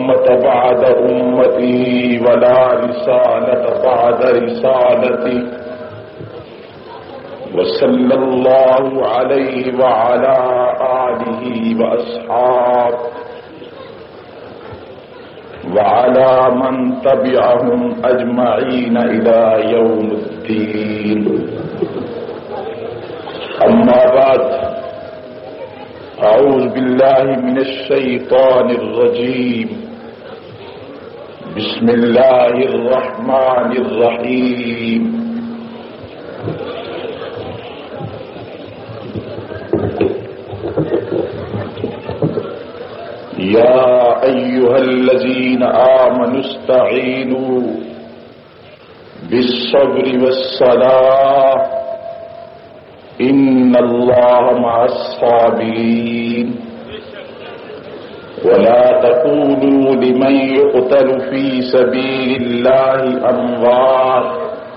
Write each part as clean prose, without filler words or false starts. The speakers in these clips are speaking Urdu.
أمة بعد أمتي ولا رسالة بعد رسالتي وصلى الله عليه وعلى آله وأصحابه وعلى من تبعهم أجمعين إلى يوم الدين. أما بعد، أعوذ بالله من الشيطان الرجيم. بسم الله الرحمن الرحيم. يا أيها الذين آمنوا استعينوا بالصبر والصلاة إن الله مع الصابرين. ولا تقولوا لمن يقتل في سبيل الله أموات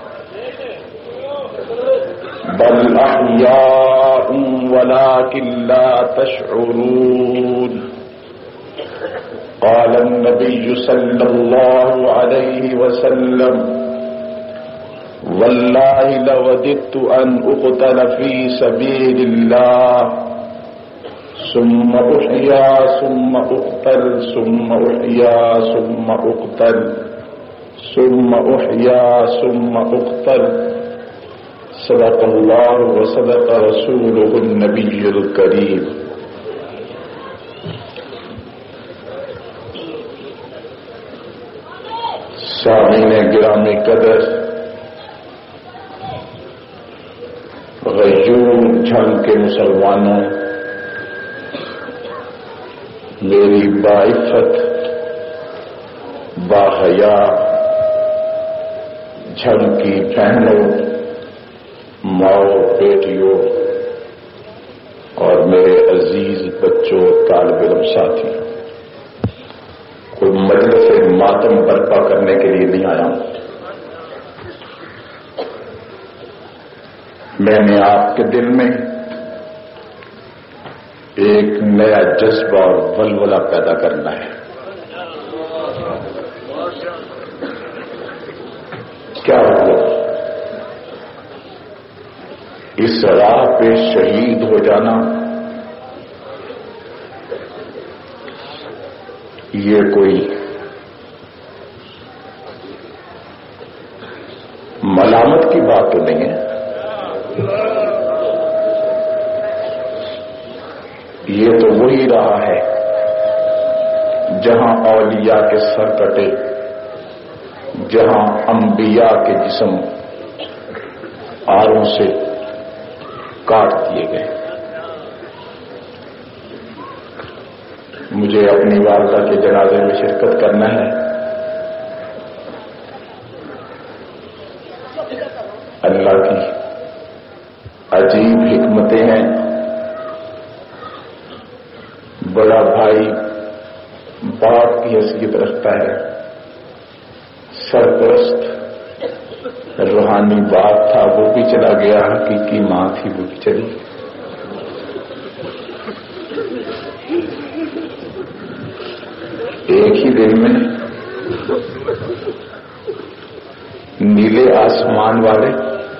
بل أحياء ولكن لا تشعرون. قال النبي صلى الله عليه وسلم: والله لوددت أن أقتل في سبيل الله ثم أحيا ثم أقتل ثم أحيا ثم أقتل ثم أحيا ثم أقتل. صدق الله وصدق رسوله النبي الكريم. سامعین گرامی قدر، غیور جھنگ کے مسلمانوں، میری باعفت باحیا جھنگ کی بہنوں، ماؤں، بیٹیوں اور میرے عزیز بچوں، طالب علم ساتھی، کوئی مجلس ماتم برپا کرنے کے لیے نہیں آیا ہوں. میں نے آپ کے دل میں ایک نیا جذبہ اور ولولہ پیدا کرنا ہے. کیا ہوا؟ اس راہ پہ شہید ہو جانا یہ کوئی ملامت کی بات تو نہیں ہے. یہ تو وہی رہا ہے جہاں اولیاء کے سر کٹے، جہاں انبیاء کے جسم آروں سے کاٹ دیے گئے. مجھے اپنی والدہ کے جنازے میں شرکت کرنا ہے. اللہ کی عجیب حکمتیں ہیں. بڑا بھائی باپ کی حیثیت رکھتا ہے، سرپرست روحانی باپ تھا وہ بھی چلا گیا، حقیقی ماں تھی وہ بھی چلی. ایک ہی دن میں نیلے آسمان والے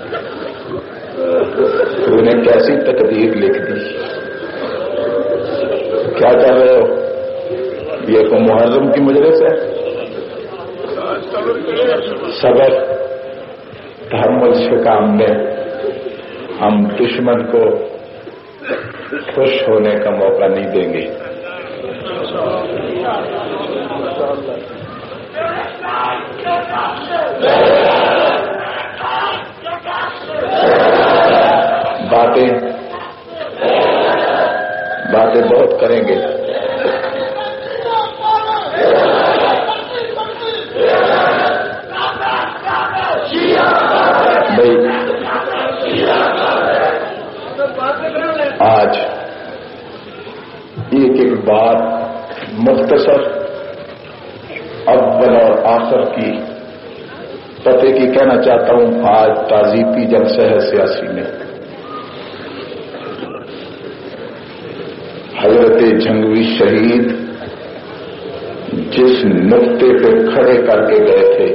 تو انہیں کیسی تقدیر لکھ دی. کیا کر رہے ہو؟ یہ تو محرم کی مجلس ہے. صبر تحمل سے کام لیں. ہم دشمن کو خوش ہونے کا موقع نہیں دیں گے. باتیں بہت کریں گے. آج ایک بات مختصر اول اور آخر کی پتے کی کہنا چاہتا ہوں. آج تعزیتی جلسہ ہے سیاسی میں. حضرت جھنگوی شہید جس نقطے پہ کھڑے کر کے گئے تھے،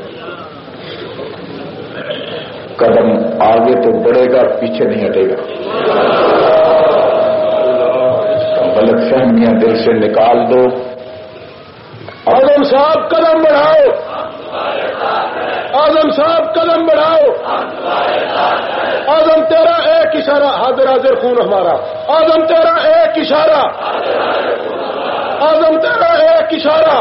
قدم آگے تو بڑھے گا، پیچھے نہیں ہٹے گا۔ غلط فہمیاں دل سے نکال دو۔ اعظم صاحب قدم بڑھاؤ، اعظم صاحب قدم بڑھاؤ۔ اعظم تیرا ایک اشارہ، حاضر حاضر خون ہمارا، اعظم تیرا ایک اشارہ، اعظم تیرا ایک اشارہ۔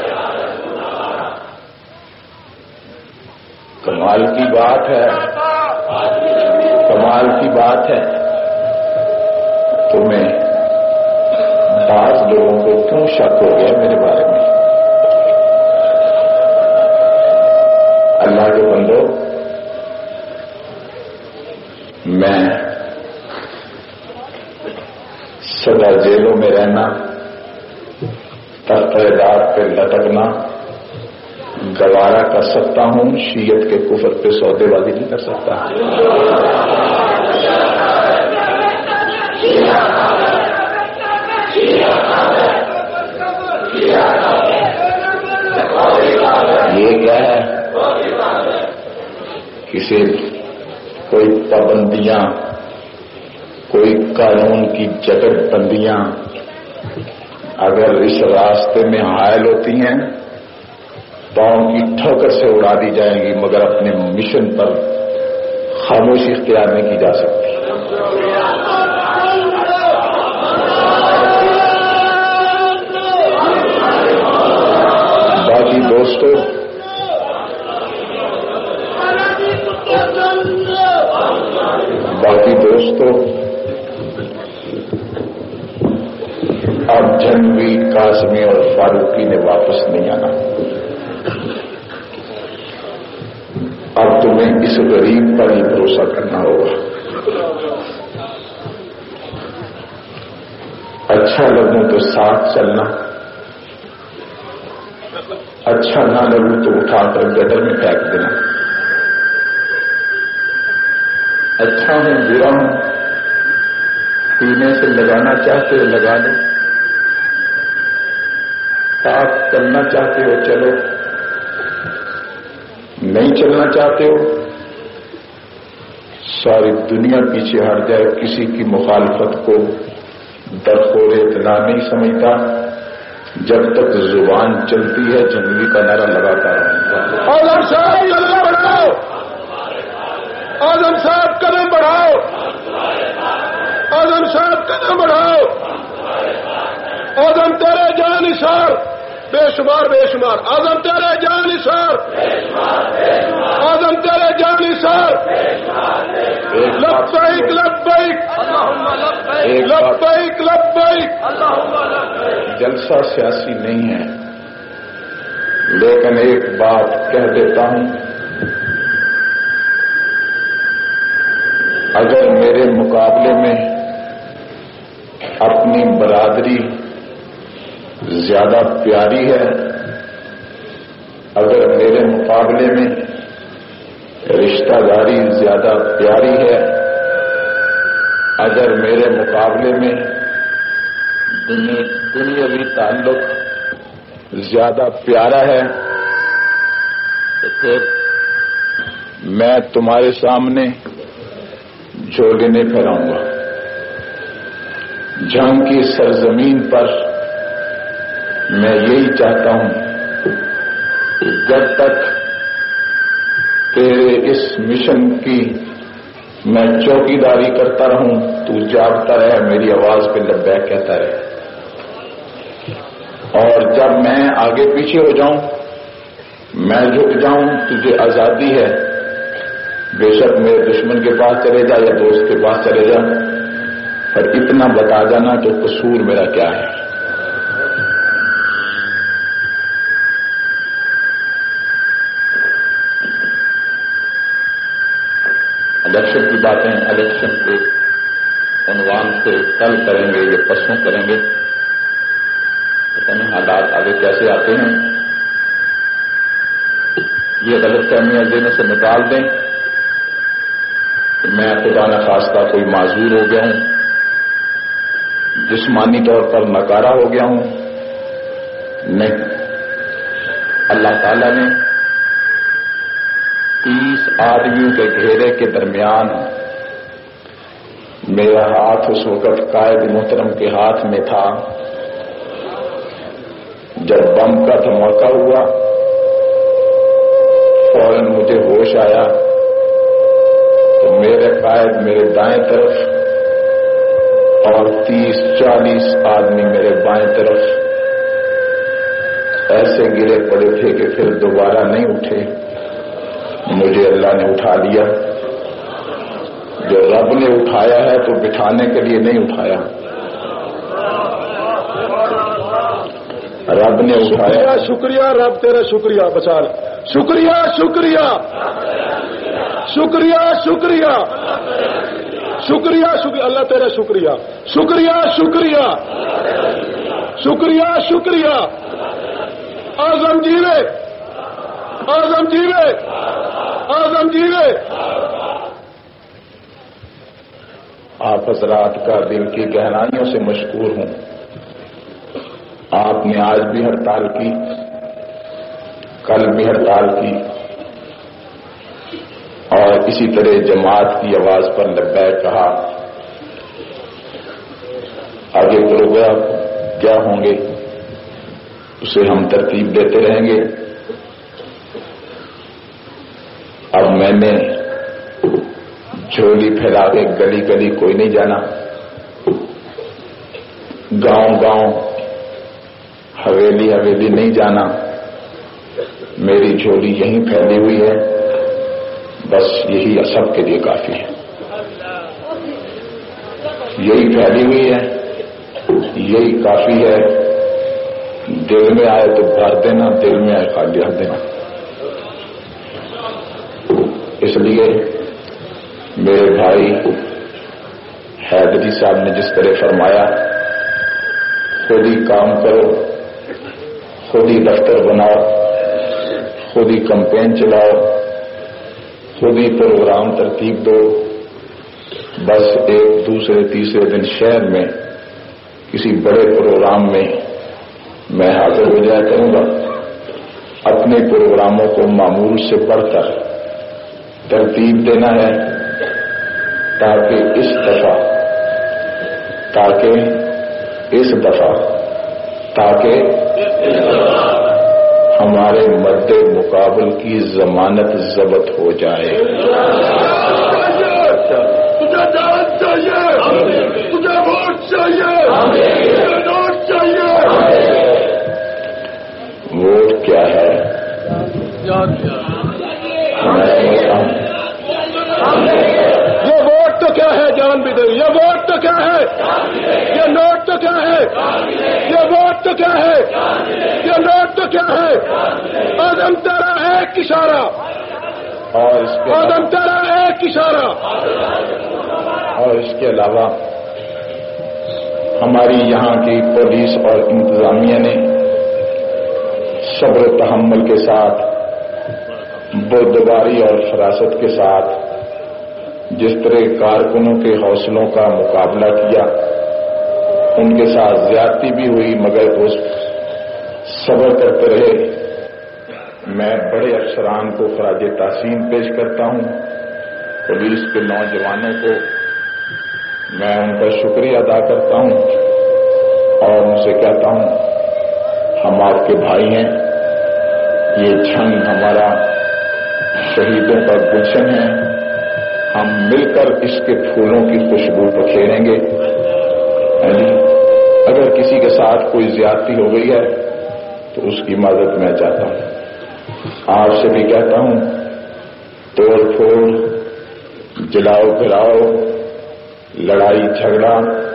کمال کی بات ہے، کمال کی بات ہے۔ تمہیں بعض لوگوں کو کیوں شک ہو گیا میرے بارے میں؟ اللہ کے بندو، میں سدا جیلوں میں رہنا، تختیدار پہ لٹکنا گوارا کر سکتا ہوں، شیعت کے کفر پہ سودے بازی نہیں کر سکتا۔ یہ کیا ہے؟ کسی کوئی پابندیاں، کوئی قانون کی جگت بندیاں اگر اس راستے میں حائل ہوتی ہیں، پاؤں کی ٹھوکر سے اڑا دی جائیں گی، مگر اپنے مشن پر خاموشی اختیار نہیں کی جا سکتی۔ باقی دوستو، اب جنوی، قاسمی اور فاروقی نے واپس نہیں آنا۔ اب تمہیں اس غریب پر ہی بھروسہ کرنا ہوگا۔ اچھا لگوں تو ساتھ چلنا، اچھا نہ لگوں تو اٹھا کر گٹر میں پھینک دینا۔ اچھا ہوں، برا ہوں، پینے سے لگانا چاہتے ہو لگا لو، ساتھ چلنا چاہتے ہو چلو، نہیں چلنا چاہتے ہو ساری دنیا پیچھے ہٹ جائے، کسی کی مخالفت کو درخور اطلاع نہیں سمجھتا، جب تک زبان چلتی ہے جنگلی کا نعرہ لگاتا رہتا۔ اعظم صاحب قدم بڑھاؤ، اعظم صاحب قدم بڑھاؤ، اعظم صاحب قدم بڑھاؤ۔ اعظم تیرے جان نثار بے شمار بے شمار، اعظم تیرے جان نثار، اعظم تیرے جان نثار۔ لبیک لبیک لبیک لبیک۔ جلسہ سیاسی نہیں ہے، لیکن ایک بات کہہ دیتا ہوں، اگر میرے مقابلے میں اپنی برادری زیادہ پیاری ہے، اگر میرے مقابلے میں رشتہ داری زیادہ پیاری ہے، اگر میرے مقابلے میں دنیاوی تعلق زیادہ پیارا ہے، تو پھر میں تمہارے سامنے جھولی نہیں پھیلاؤں گا۔ جنگ کی سرزمین پر میں یہی چاہتا ہوں کہ جب تک تیرے اس مشن کی میں چوکیداری کرتا رہوں، تو جاگتا رہے، میری آواز پہ لبیک کہتا رہے، اور جب میں آگے پیچھے ہو جاؤں، میں جھک جاؤں، تجھے آزادی ہے، بے شک میرے دشمن کے پاس چلے جا یا دوست کے پاس چلے جا، پر اتنا بتا جانا کہ قصور میرا کیا ہے۔ الیکشن کی باتیں الیکشن کے عنوان سے کل کریں گے یا پرسوں کریں گے، پتہ نہیں حالات آگے کیسے آتے ہیں۔ یہ غلط فہمیاں ذہن سے نکال دیں کہ میں خدا نخواستہ کوئی معذور ہو گیا ہوں، جسمانی طور پر ناکارہ ہو گیا ہوں، نہیں، اللہ تعالیٰ نے 30 آدمیوں کے گھیرے کے درمیان میرا ہاتھ اس وقت قائد محترم کے ہاتھ میں تھا. جب بم کا دھماکہ ہوا فوراً مجھے ہوش آیا تو میرے قائد میرے دائیں طرف اور 30-40 آدمی میرے بائیں طرف ایسے گرے پڑے تھے کہ پھر دوبارہ نہیں اٹھے. مجھے اللہ نے اٹھا لیا. جو رب نے اٹھایا ہے تو بٹھانے کے لیے نہیں اٹھایا، رب نے اٹھایا. شکریہ رب تیرا شکریہ بچا لے. شکریہ شکریہ شکریہ شکریہ شکریہ شکریہ اللہ تیرا شکریہ. شکریہ شکریہ شکریہ شکریہ. اعظم جیوے، اعظم جیوے، اعظم جیوے. آپ حضرات کا دل کی گہرائیوں سے مشکور ہوں. آپ نے آج بھی ہڑتال کی، کل بھی ہڑتال کی، اور اسی طرح جماعت کی آواز پر لبیک کہا. آگے پروگرام کیا ہوں گے اسے ہم ترتیب دیتے رہیں گے. اب میں نے جھولی پھیلا کے گلی گلی کوئی نہیں جانا، گاؤں گاؤں حویلی حویلی نہیں جانا. میری جھولی یہیں پھیلی ہوئی ہے، بس یہی سب کے لیے کافی ہے. یہی پھیلی ہوئی ہے، یہی کافی ہے. دل میں آئے تو بھر دینا، دل میں آئے خالی رکھ دینا. اس لیے میرے بھائی حیدری صاحب نے جس طرح فرمایا، خود ہی کام کرو، خود ہی دفتر بناؤ، خود ہی کمپین چلاؤ، خود ہی پروگرام ترتیب دو. بس ایک دوسرے تیسرے دن شہر میں کسی بڑے پروگرام میں میں حاضر ہو جایا کروں گا. اپنے پروگراموں کو معمول سے بڑھ کر ترتیب دینا ہے تاکہ اس دفعہ ہمارے مد مقابل کی ضمانت ضبط ہو جائے. تجھے جان چاہیے، تجھے ووٹ چاہیے، تجھے نوٹ چاہیے. ووٹ کیا ہے؟ یہ ووٹ تو کیا ہے جان بھی دے. یہ ووٹ تو کیا ہے، یہ نوٹ تو کیا ہے، یہ ووٹ تو کیا ہے، یہ نوٹ تو کیا ہے. آدم تیرا ایک اشارہ، آدم تیرا ایک اشارہ. اور اس کے علاوہ ہماری یہاں کی پولیس اور انتظامیہ نے صبر و تحمل کے ساتھ، بردباری اور فراست کے ساتھ جس طرح کارکنوں کے حوصلوں کا مقابلہ کیا، ان کے ساتھ زیادتی بھی ہوئی مگر وہ صبر کرتے رہے. میں بڑے افسران کو خراج تحسین پیش کرتا ہوں. پولیس کے نوجوانوں کو میں ان کا شکریہ ادا کرتا ہوں اور ان سے کہتا ہوں ہم آپ کے بھائی ہیں. یہ جنگ ہمارا شہیدوں کا گلشن ہے. ہم مل کر اس کے پھولوں کی خوشبو بکھیریں گے. اگر کسی کے ساتھ کوئی زیادتی ہو گئی ہے تو اس کی مدد میں چاہتا ہوں. آپ سے بھی کہتا ہوں توڑ پھوڑ، جلاؤ پھراؤ، لڑائی جھگڑا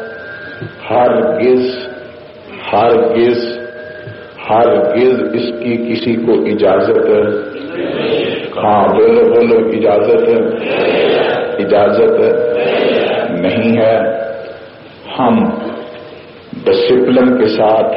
ہرگز اس کی کسی کو اجازت، ہاں بولو اجازت نہیں ہے. ہم ڈسپلن کے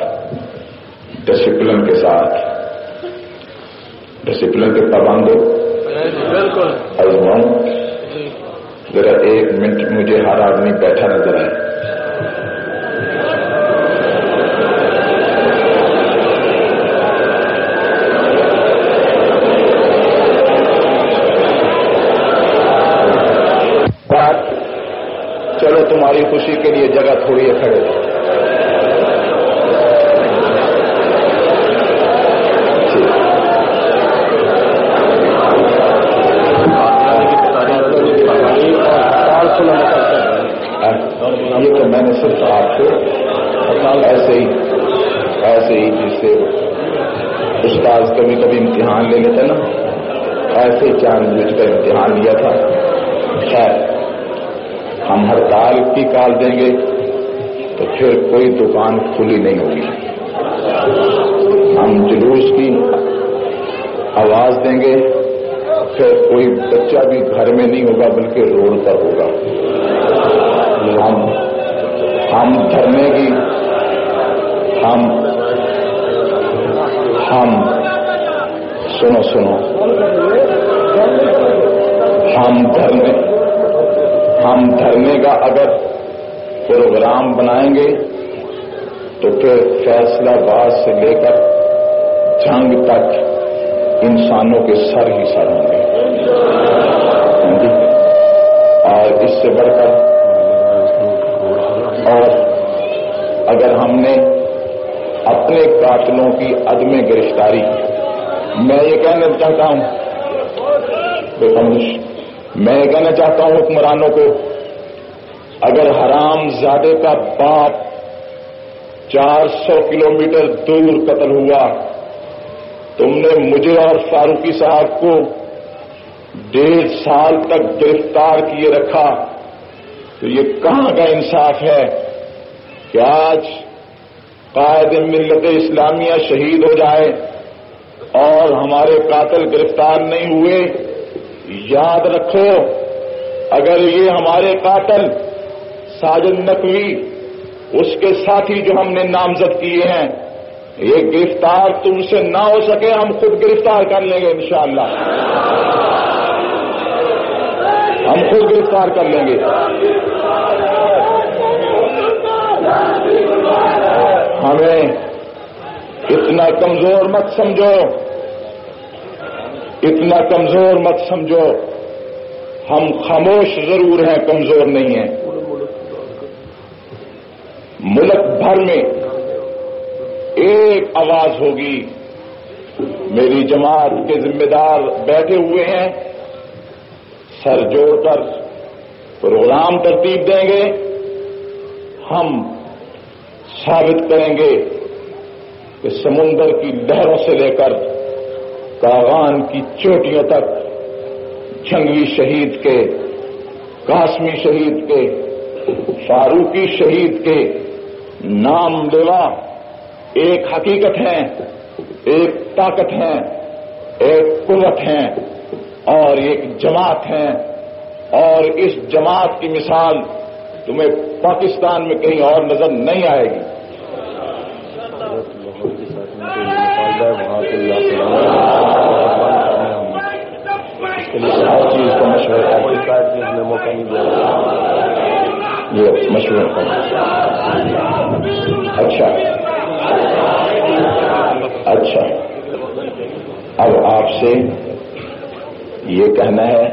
پابند ہو. بالکل. ازماؤں ذرا 1 منٹ مجھے ہر آدمی بیٹھا نظر آئے. ایسے ہی جسے استاذ کبھی کبھی امتحان لے لیتے نا، ایسے ہی جان بوجھ کر امتحان لیا تھا. خیر، ہم ہڑتال کی کال دیں گے تو پھر کوئی دکان کھلی نہیں ہوگی. ہم جلوس کی آواز دیں گے پھر کوئی بچہ بھی گھر میں نہیں ہوگا بلکہ روڈ پر ہوگا. ہم دھرنے کی ہم سنو ہم دھرنے کا اگر پروگرام بنائیں گے تو پھر فیصلہ آباد سے لے کر جنگ تک انسانوں کے سر ہی سر ہوں گے. اور اس سے بڑھ کر اور اگر ہم نے اپنے قاتلوں کی عدم گرفتاری، میں یہ کہنا چاہتا ہوں حکمرانوں کو، اگر حرام زادے کا باپ 400 کلومیٹر دور قتل ہوا، تم نے مجھے اور فاروقی صاحب کو 1.5 سال تک گرفتار کیے رکھا، تو یہ کہاں کا انصاف ہے کہ آج قائد ملت اسلامیہ شہید ہو جائے اور ہمارے قاتل گرفتار نہیں ہوئے؟ یاد رکھو، اگر یہ ہمارے قاتل ساجد نقوی، اس کے ساتھی جو ہم نے نامزد کیے ہیں، یہ گرفتار تم سے نہ ہو سکے، ہم خود گرفتار کر لیں گے انشاءاللہ. ہم خود گرفتار کر لیں گے. ہمیں اتنا کمزور مت سمجھو، اتنا کمزور مت سمجھو. ہم خاموش ضرور ہیں، کمزور نہیں ہیں. ملک بھر میں ایک آواز ہوگی. میری جماعت کے ذمہ دار بیٹھے ہوئے ہیں، سر جوڑ کر پروگرام ترتیب دیں گے. ہم ثابت کریں گے کہ سمندر کی لہروں سے لے کر کاغان کی چوٹیوں تک جنگی شہید کے، قاسمی شہید کے، فاروقی شہید کے نام لیوا ایک حقیقت ہیں، ایک طاقت ہیں، ایک قوت ہیں اور ایک جماعت ہیں. اور اس جماعت کی مثال تمہیں پاکستان میں کہیں اور نظر نہیں آئے گی. ہر چیز کو مشورہ ہمیں موقع نہیں دیا، یہ مشورہ کرنا. اچھا، اب آپ سے یہ کہنا ہے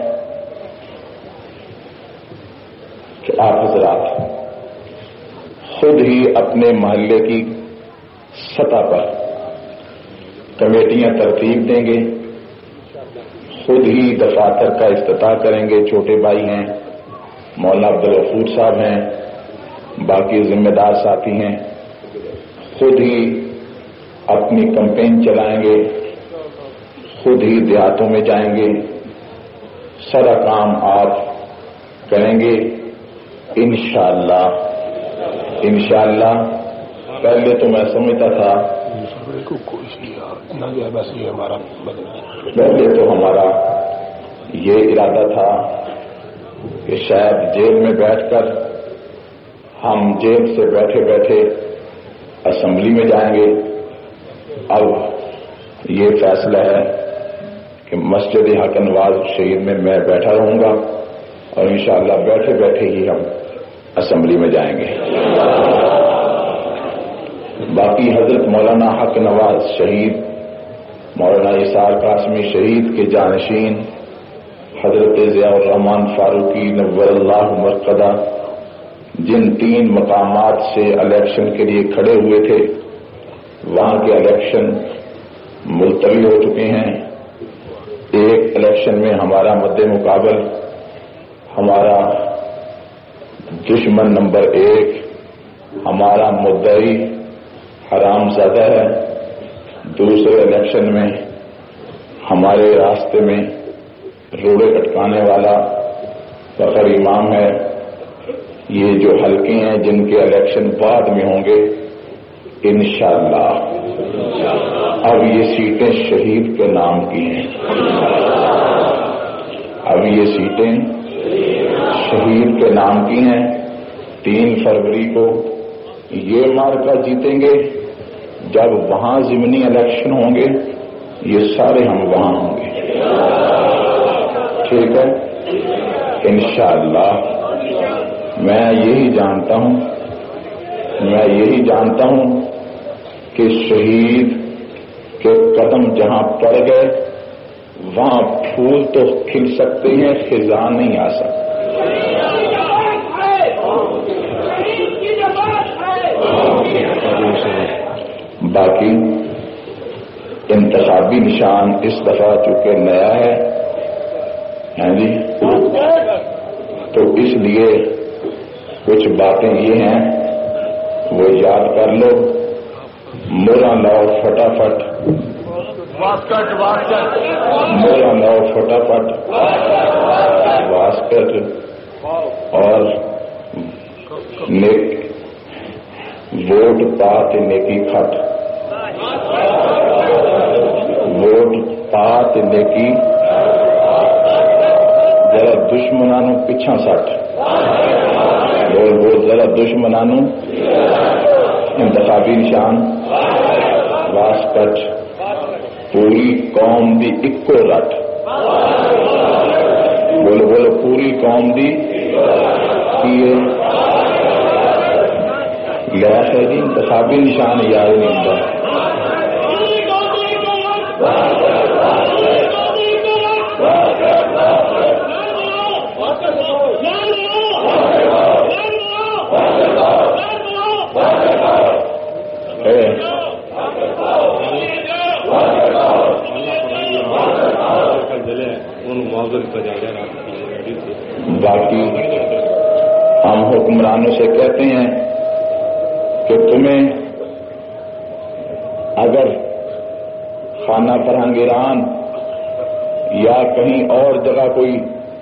کہ آپ حضرات خود ہی اپنے محلے کی سطح پر کمیٹیاں ترتیب دیں گے، خود ہی دفاتر کا افتتاح کریں گے. چھوٹے بھائی ہیں، مولانا عبدالغفور صاحب ہیں، باقی ذمہ دار ساتھی ہیں. خود ہی اپنی کمپین چلائیں گے، خود ہی دیہاتوں میں جائیں گے، سارا کام آپ کریں گے انشاءاللہ. انشاءاللہ. پہلے تو میں سمجھتا تھا، پہلے تو ہمارا یہ ارادہ تھا کہ شاید جیل میں بیٹھ کر ہم جیل سے بیٹھے بیٹھے اسمبلی میں جائیں گے. اب یہ فیصلہ ہے کہ مسجد حق نواز شہید میں میں بیٹھا رہوں گا اور انشاءاللہ بیٹھے بیٹھے ہی ہم اسمبلی میں جائیں گے. باقی حضرت مولانا حق نواز شہید، مولانا اسحاق قاسمی شہید کے جانشین حضرت ضیاء الرحمان فاروقی نور اللہ مرقدہ جن 3 مقامات سے الیکشن کے لیے کھڑے ہوئے تھے، وہاں کے الیکشن ملتوی ہو چکے ہیں. ایک الیکشن میں ہمارا مد مقابل ہمارا دشمن نمبر 1، ہمارا مدعی حرام زادہ ہے، دوسرے الیکشن میں ہمارے راستے میں روڑے اٹکانے والا فخر امام ہے. یہ جو حلقے ہیں جن کے الیکشن بعد میں ہوں گے انشاءاللہ، اب یہ سیٹیں شہید کے نام کی ہیں. اب یہ سیٹیں شہید کے نام کی ہیں. 3 فروری کو یہ مارکا جیتیں گے. جب وہاں ضمنی الیکشن ہوں گے یہ سارے ہم وہاں ہوں گے. ٹھیک ہے انشاءاللہ. میں یہی جانتا ہوں کہ شہید کے قدم جہاں پڑ گئے وہاں پھول تو کھل سکتے ہیں، خزاں نہیں آ سکتے. باقی انتخابی نشان اس دفعہ چونکہ نیا ہے جی، تو اس لیے کچھ باتیں یہ ہیں وہ یاد کر لو. مورا لاؤ فٹافٹ، مورا لاؤ فٹافٹ واسکٹ اور ووٹ پات نیکی کھٹ. ووٹ پات نیکی ذرا دشمنانو پیچھا سٹ. بول ذرا دشمنانو. انتخابی نشان واسکٹ پوری قوم دی اکو رٹ. بولو پوری قوم دی کیے لیا ہے جی. انتخابی نشان یاد نہیں ہوتا. باقی ہم حکمرانوں سے کہتے ہیں کہ تمہیں اگر خانہ فرہنگ ایران یا کہیں اور جگہ کوئی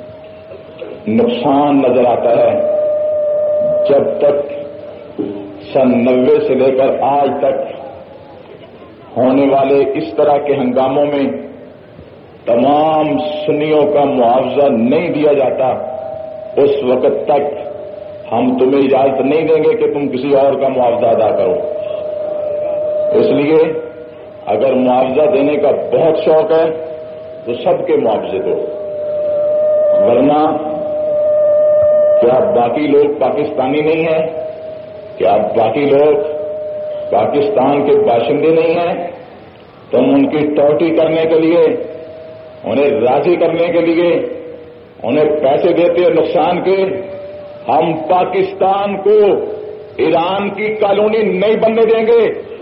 نقصان نظر آتا ہے، جب تک سن 90 سے لے کر آج تک ہونے والے اس طرح کے ہنگاموں میں تمام سنیوں کا معاوضہ نہیں دیا جاتا، اس وقت تک ہم تمہیں اجازت نہیں دیں گے کہ تم کسی اور کا معاوضہ ادا کرو. اس لیے اگر معاوضہ دینے کا بہت شوق ہے تو سب کے معاوضے دو، ورنہ کیا باقی لوگ پاکستانی نہیں ہیں؟ کیا باقی لوگ پاکستان کے باشندے نہیں ہیں؟ تم ان کی ٹوٹی کرنے کے لیے، انہیں راضی کرنے کے لیے انہیں پیسے دیتے ہو نقصان کے. ہم پاکستان کو ایران کی کالونی نہیں بننے دیں گے.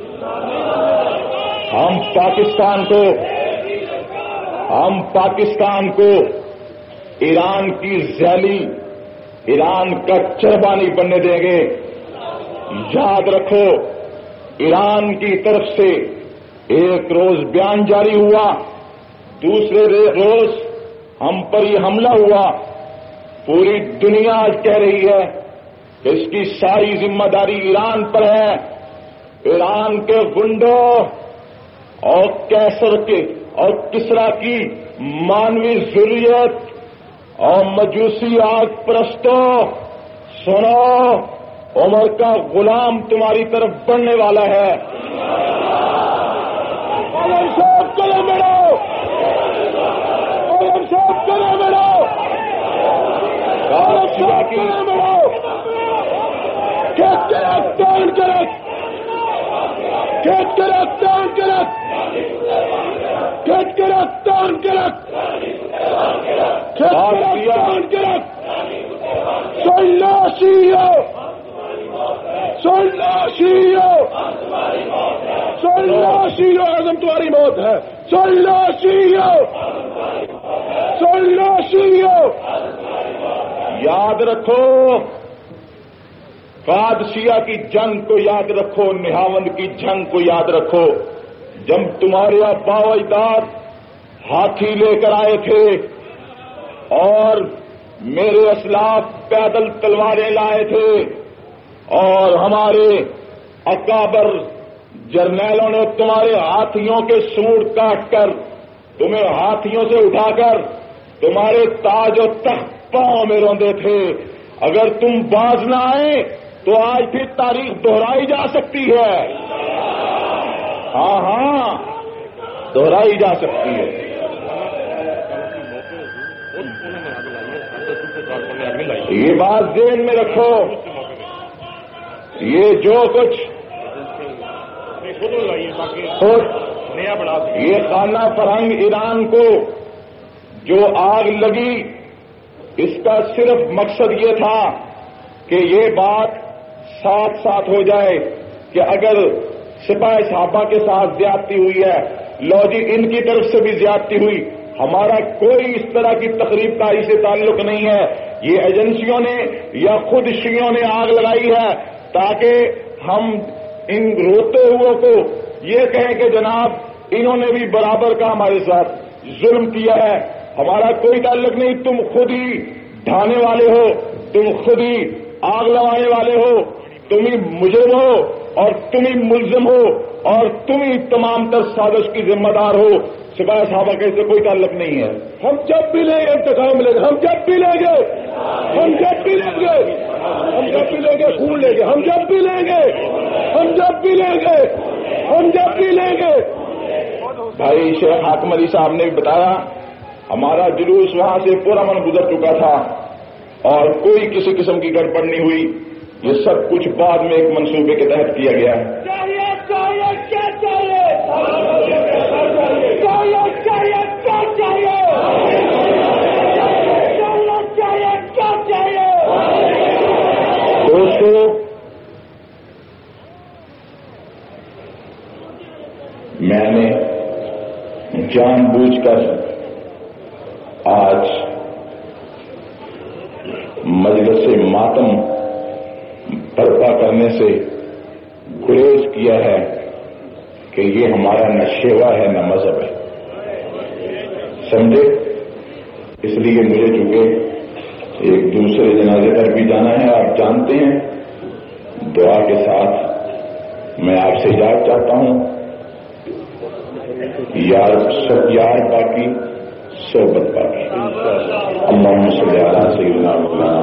ہم پاکستان کو ایران کی ذیلی، ایران کا چربا نہیں بننے دیں گے. یاد رکھو، ایران کی طرف سے ایک روز بیان جاری ہوا، دوسرے روز ہم پر یہ حملہ ہوا. پوری دنیا آج کہہ رہی ہے کہ اس کی ساری ذمہ داری ایران پر ہے. ایران کے گنڈوں اور کیسر کے اور کسرا کی مانوی ذریت اور مجوسی آگ پرستوں، سنو، عمر کا غلام تمہاری طرف بڑھنے والا ہے. اعظم تمہاری موت ہے. سن لو شیعو، یاد رکھو قادسیہ کی جنگ کو یاد رکھو، نہاوند کی جنگ کو یاد رکھو، جب تمہارے آبا و اجداد ہاتھی لے کر آئے تھے اور میرے اسلاف پیدل تلواریں لائے تھے اور ہمارے اکابر جرنیلوں نے تمہارے ہاتھیوں کے سونڈ کاٹ کر تمہیں ہاتھیوں سے اٹھا کر تمہارے تاج و تخت پاؤں میں روندے تھے، اگر تم باز نہ آئے تو آج بھی تاریخ دہرائی جا سکتی ہے۔ ہاں ہاں، دہرائی جا سکتی ہے۔ یہ بات ذہن میں رکھو، یہ جو کچھ یہ خانہ فرہنگ ایران کو جو آگ لگی، اس کا صرف مقصد یہ تھا کہ یہ بات ساتھ ساتھ ہو جائے کہ اگر سپاہ صحابہ کے ساتھ زیادتی ہوئی ہے، لو جی ان کی طرف سے بھی زیادتی ہوئی، ہمارا کوئی اس طرح کی تقریب کاری سے تعلق نہیں ہے، یہ ایجنسیوں نے یا خود شیعوں نے آگ لگائی ہے تاکہ ہم ان روتے ہوئے کو یہ کہیں کہ جناب انہوں نے بھی برابر کا ہمارے ساتھ ظلم کیا ہے۔ ہمارا کوئی تعلق نہیں، تم خود ہی ڈھانے والے ہو، تم خود ہی آگ لگانے والے ہو، تم ہی مجرم ہو اور تم ہی ملزم ہو اور تم ہی تمام تر سازش کی ذمہ دار ہو، سپاہ صحابہ کے سے کوئی تعلق نہیں ہے۔ ہم جب بھی لیں گے انتقام لیں گے، ہم جب بھی لیں گے، ہم جب بھی لیں گے، ہم جب بھی لیں گے، خون لیں گے، ہم جب بھی لیں گے، ہم جب بھی لیں گے، ہم جب بھی لیں گے۔ بھائی شیخ حاکم علی صاحب نے بھی بتایا، ہمارا جلوس وہاں سے پرامن گزر چکا تھا اور کوئی کسی قسم کی گڑبڑ نہیں ہوئی، یہ سب کچھ بعد میں ایک منصوبے کے تحت کیا گیا ہے۔ دوستو، میں نے جان بوجھ کر آج مجلس ماتم برپا کرنے سے گریز کیا ہے کہ یہ ہمارا نہ شیوا ہے نہ مذہب ہے، سمجھے؟ اس لیے مجھے چونکہ ایک دوسرے جنازے پر بھی جانا ہے، آپ جانتے ہیں، دعا کے ساتھ میں آپ سے اجازت چاہتا ہوں۔ یار باقی صحبت باقی۔ اللہم صلی علی سیدنا محمد۔